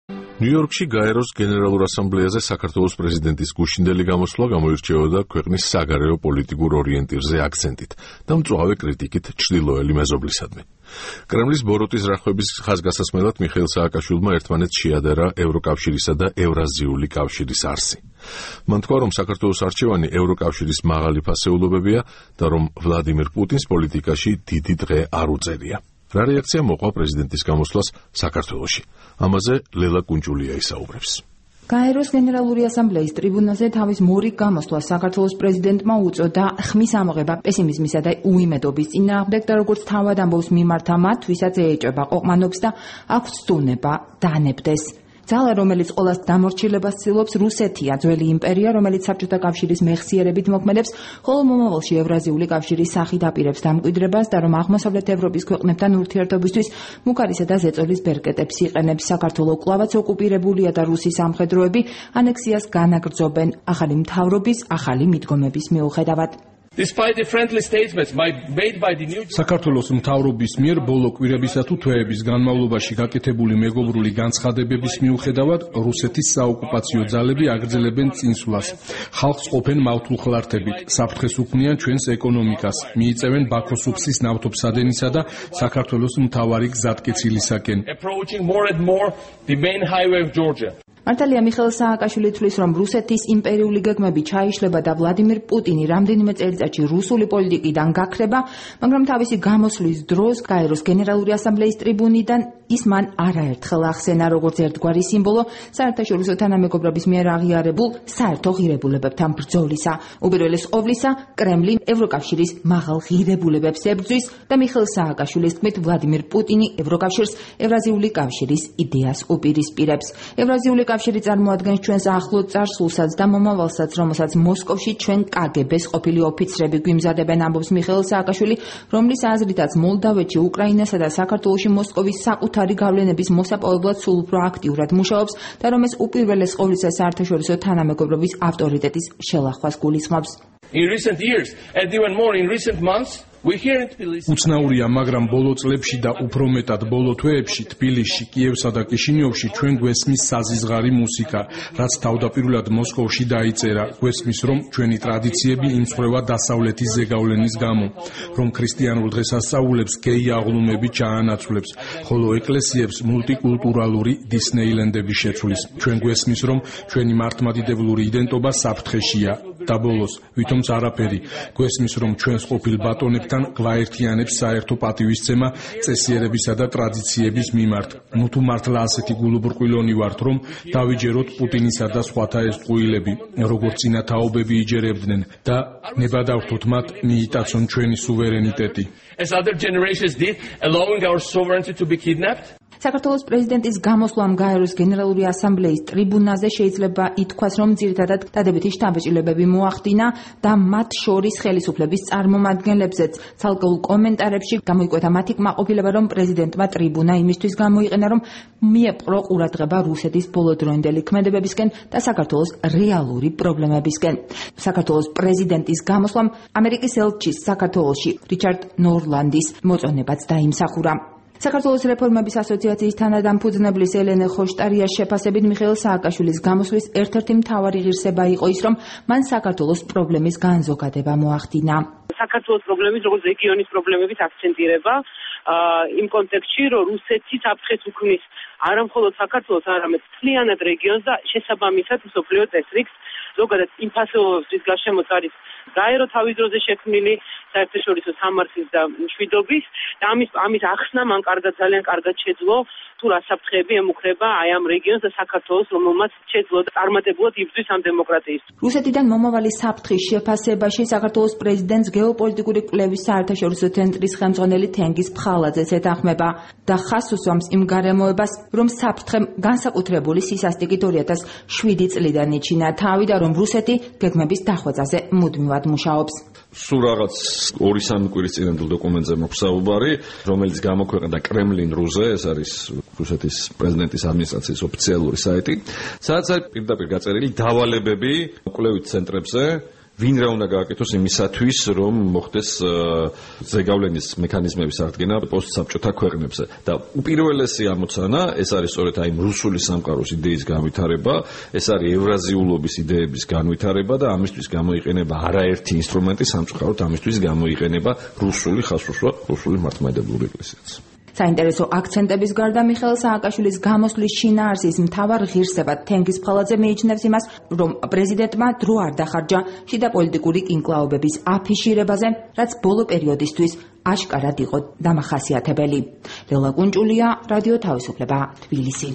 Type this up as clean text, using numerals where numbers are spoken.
ნიუ-იორკში გაეროს გენერალურ ასამბლეაზე საქართველოს პრეზიდენტის გუშინდელი გამოსვლა გამოირჩეოდა ქვეყნის საგარეო პოლიტიკურ ორიენტირზე აქცენტით და მწვავე კრიტიკით ჩრდილოელი მეზობლისადმი. კრემლის ბოროტის რახვების ხაზგასასმელად მიხეილ სააკაშვილმა ერთმანეთს შეადერა ევროკავშირისა და ევრაზიული კავშირის არსი. მან თქვა, რომ საქართველოს არჩევანი ევროკავშირის მაღალი ფასეულობებია და რომ ვლადიმირ პუტინს პოლიტიკაში დიდი დღე არ უწევია. რა რეაქცია მოყვა პრეზიდენტის გამოსვლას საქართველოში? ამაზე ლელა კუნჭულია ისაუბრებს. გაეროს გენერალური ასამბლეის ტრიბუნაზე თავის მორიგ გამოსვლას საქართველოს პრეზიდენტმა უწოდა ხმის ამოღება პესიმიზმისა და უიმედობის წინააღმდეგ და როგორც თავად ამბობს მიმართა მათ, ვისაც ეეჭება ყოყმანობს და აქვს სტუნება დანებდეს. ძალა, რომელიც ყოველას დამორჩილებას ცდილობს, რუსეთია, ძველი იმპერია, რომელიც საბჭოთა კავშირის მეხსიერებით მოქმედებს, ხოლო მომავალში ევრაზიული კავშირის სახით აპირებს დამკვიდრებას და რომ აღმოსავლეთ ევროპის ქვეყნებთან ურთიერთობისთვის მუქარისა და ზეწოლის ბერკეტებს იყენებს. საქართველო კვლავაც ოკუპირებულია და რუსის სამხედროები ანექსიას განაგრძობენ ახალი მთავრობის, ახალი მიდგომების მიუხედავად. საქართველოს მთავრობის მიერ ბოლო კვირებისა თუ თვეების განმავლობაში გაკეთებული მეგობრული განცხადებების მიუხედავად რუსეთის საოკუპაციო ძალები აგრძელებენ წინსვლას. ხალხს ყოფენ მავთულხლართებით, საფრთხეს უქმნიან ჩვენს ეკონომიკას, მიიწევენ ბაქოსუფსის ნავთობსადენისა და საქართველოს მთავარი გზატკეცილისაკენ. მართალია მიხეილ სააკაშვილი თვლის, რომ რუსეთის იმპერიული გეგმები ჩაიშლება და ვლადიმირ პუტინი რამდენიმე წელიწადში რუსული პოლიტიკიდან გაქრება, მაგრამ თავისი გამოსვლის დროს გაეროს გენერალური ასამბლეის ტრიბუნიდან ის მან არაერთხელ ახსენა როგორც ერთგვარი სიმბოლო საერთაშორისო თანამეგობრობის მიერ აღიარებულ საერთო ღირებულებებთან ბრძოლისა. უპირველეს ყოვლისა, კრემლი ევროკავშირის მაღალ ღირებულებებს ებრძვის და მიხეილ სააკაშვილის თქმით, ვლადიმირ პუტინი ევროკავშირს ევრაზიული კავშირის იდეას უპირისპირებს. ევრაზიული კავშირი წარმოადგენს ჩვენს ახლო წარსულსაც და მომავალსაც, რომელსაც მოსკოვში ჩვენ კგბ-ს ყოფილი ოფიცრები გვიმზადებენ, ამბობს მიხეილ სააკაშვილი, რომლის აზრითაც მოლდავეთში, უკრაინასა და საქართველოში მოსკოვის საკუთარი გავლენების მოსაპოვებლად სულ უფრო აქტიურად მუშაობს და რომ ეს უპირველეს ყოვლისა საერთაშორისო თანამეგობრობის ავტორიტეტის შელახვას გულისხმობს. უცნაურია, მაგრამ ბოლო წლებში და უფრო მეტად ბოლო თვეებში თბილისში, კიევსა და კიშინიოვში ჩვენ გვესმის საზიზღარი მუსიკა, რაც თავდაპირველად მოსკოვში დაიწერა. გვესმის, რომ ჩვენი ტრადიციები იმსხვრევა დასავლეთის ზეგავლენის გამო, რომ ქრისტიანულ დღესასწაულებს გეი აღლუმები ჩაანაცვლებს, ხოლო ეკლესიებს მულტიკულტურალური დისნეილენდები შეცვლის. ჩვენ გვესმის, რომ ჩვენი მართლმადიდებლური იდენტობა საფრთხეშია და ბოლოს, ვითომც არაფერი, გვესმის, რომ ჩვენს ყოფილ ბატონებთან გვაერთიანებს საერთო პატივისცემა წესიერებისა და ტრადიციების მიმართ. ნუ თუ მართლა ასეთი გულუბრყვილონი ვართ, რომ დავიჯეროთ პუტინისა და სხვათა ეს ტყუილები, როგორც წინა თაობები იჯერებდნენ და ნებადართოთ მათ მიიტაცონ ჩვენი სუვერენიტეტი. საქართველოს პრეზიდენტის გამოსვლამ გაეროს გენერალური ასამბლეის ტრიბუნაზე შეიძლება ითქვას, რომ ძირითადად დადებითი შთაბეჭდილებები მოახდინა და მათ შორის ხელისუფლების წარმომადგენლებზეც. ცალკეულ კომენტარებში გამოიკვეთა მათი კმაყოფილება, რომ პრეზიდენტმა ტრიბუნა იმისთვის გამოიყენა, რომ მიეპყრო ყურადღება რუსეთის ბოლოდროინდელი ქმედებებისკენ და საქართველოს რეალური პრობლემებისკენ. საქართველოს პრეზიდენტის გამოსვლამ ამერიკის ელჩის საქართველოში რიჩარდ ნორლანდის მოწონებაც დაიმსახურა. საქართველოს რეფორმების ასოციაციის თანადამფუძნებლის ელენე ხოშტარიას შეფასებით მიხეილ სააკაშვილის გამოსვლის ერთ-ერთი მთავარი ღირსება იყო ის, რომ მან საქართველოს პრობლემის განზოგადება მოახდინა. საქართველოს პრობლემის, როგორც რეგიონის პრობლემების აქცენტირება იმ კონტექსტში, რომ რუსეთი საფრთხეს უქმნის არა მხოლოდ საქართველოს, არამედ მთლიანად რეგიონს და შესაბამისად მსოფლიო წესრიგს, ზოგადად იმ ფასეულობებს, რის გარშემოც არის გაერო თავის დროზე შექმნილი საერთაშორისო სამართლის და მშვიდობის და ამის ახსნა მან ძალიან კარგად შეძლო, თუ რა საფრთხეები ემუქრება აი ამ რეგიონს და საქართველოს, რომელმაც შეძლო წარმატებულად იბრძვის ამ დემოკრატიისთვის. რუსეთიდან მომავალი საფრთხის შეფასებაში საქართველოს პრეზიდენტს გეოპოლიტიკური კვლევის საერთაშორისო ცენტრის ხელმძღვანელი თენგიზ ფხალაძეც ეთანხმება და ხაზს უსვამს იმ გარემოებას, რომ საფრთხემ განსაკუთრებული სისასტიკით 2007 წლიდან იჩინა თავი და რომ რუსეთი გეგმების დახვეწაზე მუდმივად მუშაობს. სულ რაღაც 2-3 კვირის წინანდელ დოკუმენტზე მოხდა საუბარი, რომელიც გამოქვეყნდა კრემლინ რუზე, ეს არის რუსეთის პრეზიდენტის ადმინისტრაციის ოფიციალური საიტი, სადაც არის პირდაპირ გაწერილი დავალებები კვლევით ცენტრებზე ვინ რა უნდა გააკეთოს იმისათვის, რომ მოხდეს ზეგავლენის მექანიზმების აღდგენა პოსტსაბჭოთა ქვეყნებზე. და უპირველესი ამოცანა ეს არის სწორედ აი რუსული სამყაროს იდეის განვითარება, ეს არის ევრაზიულობის იდეების განვითარება და ამისთვის გამოიყენება არაერთი ინსტრუმენტი სამწუხაროდ ამისთვის გამოიყენება რუსული ხაზსუსვა, რუსული მართლმადიდებლური ეკლესიაც. საინტერესო აქცენტების გარდა მიხეილ სააკაშვილის გამოსვლის შინაარსის მთავარ ღირსებად თენგიზ ფხალაძე მიიჩნევს იმას, რომ პრეზიდენტმა დრო არ დახარჯა შიდა პოლიტიკური კინკლაობების აფიშირებაზე, რაც ბოლო პერიოდისთვის აშკარად იყო დამახასიათებელი. ლელა კუნჭულია, რადიო თავისუფლება, თბილისი.